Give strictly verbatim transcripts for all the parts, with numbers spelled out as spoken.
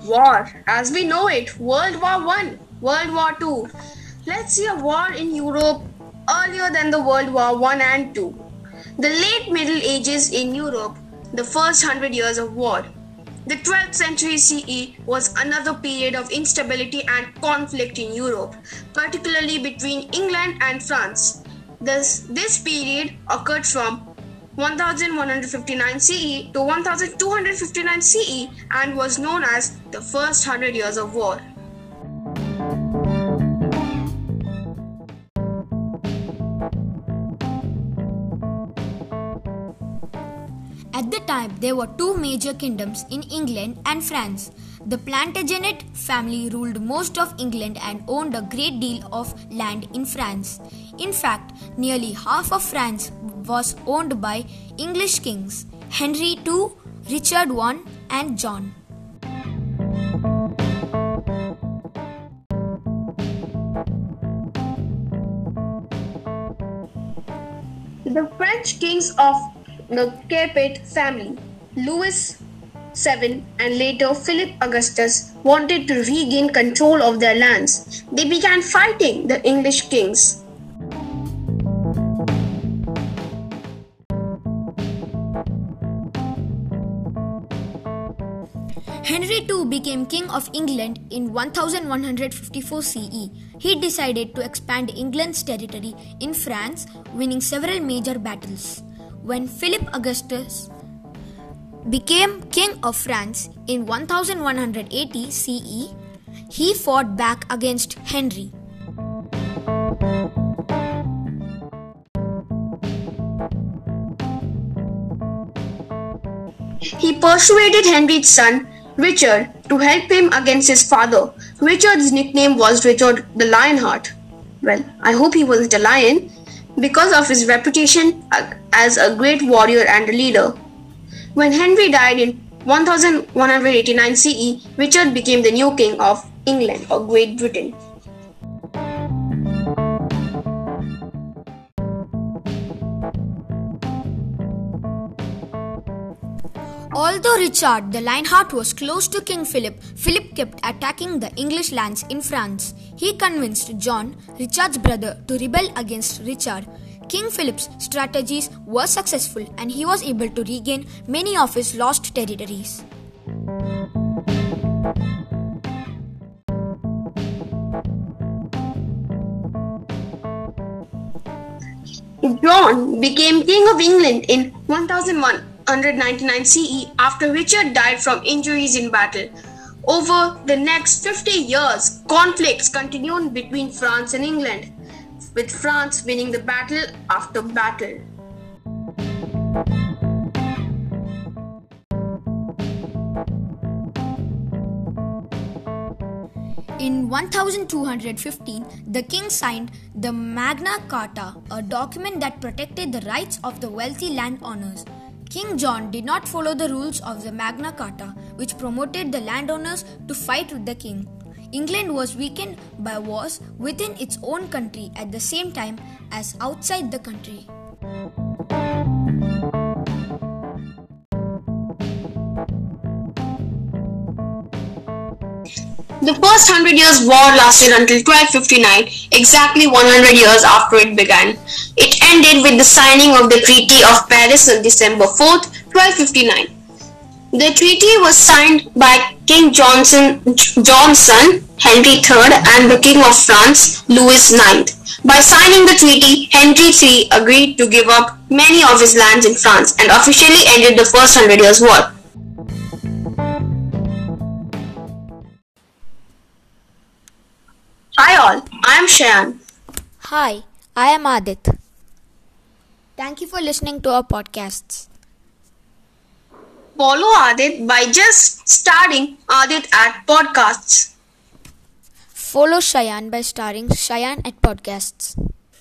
War, as we know it, World War One, World War Two. Let's see a war in Europe earlier than the World War One and Two. The late Middle Ages in Europe, the first hundred years of war. The twelfth century C E was another period of instability and conflict in Europe, particularly between England and France. This, this period occurred from one thousand one hundred fifty-nine C E to one thousand two hundred fifty-nine C E and was known as the first hundred years of war. At the time, there were two major kingdoms in England and France. The Plantagenet family ruled most of England and owned a great deal of land in France. In fact, nearly half of France was owned by English kings, Henry the Second, Richard the First, and John. The French kings of the Capet family, Louis the Seventh and later Philip Augustus, wanted to regain control of their lands. They began fighting the English kings. Henry the Second became King of England in one thousand one hundred fifty-four C E. He decided to expand England's territory in France, winning several major battles. When Philip Augustus became King of France in one thousand one hundred eighty C E, he fought back against Henry. He persuaded Henry's son, Richard, to help him against his father. Richard's nickname was Richard the Lionheart. Well, I hope he wasn't a lion, because of his reputation as a great warrior and a leader. When Henry died in one thousand one hundred eighty-nine C E, Richard became the new king of England or Great Britain. Although Richard the Lionheart was close to King Philip, Philip kept attacking the English lands in France. He convinced John, Richard's brother, to rebel against Richard. King Philip's strategies were successful and he was able to regain many of his lost territories. John became King of England in one thousand one hundred ninety-nine C E after Richard died from injuries in battle. Over the next fifty years, conflicts continued between France and England, with France winning the battle after battle. In one thousand two hundred fifteen, the king signed the Magna Carta, a document that protected the rights of the wealthy landowners. King John did not follow the rules of the Magna Carta, which promoted the landowners to fight with the king. England was weakened by wars within its own country at the same time as outside the country. The first Hundred Years' War lasted until twelve fifty-nine, exactly one hundred years after it began. It ended with the signing of the Treaty of Paris on December fourth, twelve fifty-nine. The treaty was signed by King Johnson, John's son, Henry the Third, and the King of France, Louis the Ninth. By signing the treaty, Henry the Third agreed to give up many of his lands in France and officially ended the First Hundred Years' War. Hi all, I am Shayan. Hi, I am Adit. Thank you for listening to our podcasts. Follow Adit by just starting Adit at Podcasts. Follow Shayan by starring Shayan at Podcasts.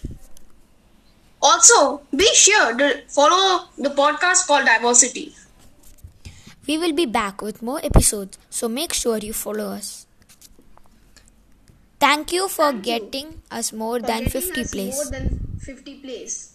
Also, be sure to follow the podcast called Diversity. We will be back with more episodes, so make sure you follow us. Thank you for Thank getting you us more for than getting fifty us plays. More than fifty plays.